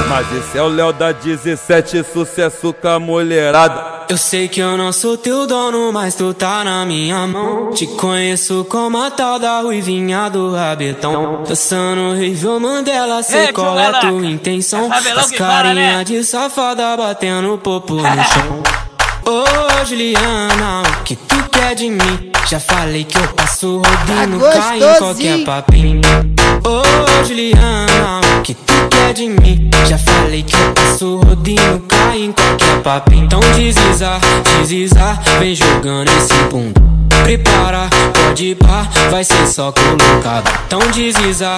Mas esse é o Léo da 17, sucesso com a mulherada. Eu sei que eu não sou teu dono, mas tu tá na minha mão. Te conheço como a tal da ruivinha do rabetão. Dançando Rivel Mandela, sei qual é tua intenção. As carinha de safada batendo popo no chão. Ô Juliana, o que tu quer de mim? Já falei que eu passo rodinho, cai em qualquer papinho. Ô Juliana, o que tu quer de mim? Já falei que eu passo rodinho, cai em qualquer papinho. Então desliza, desliza, vem jogando esse bunda. Prepara, pode ir pá, vai ser só colocado. Então desliza,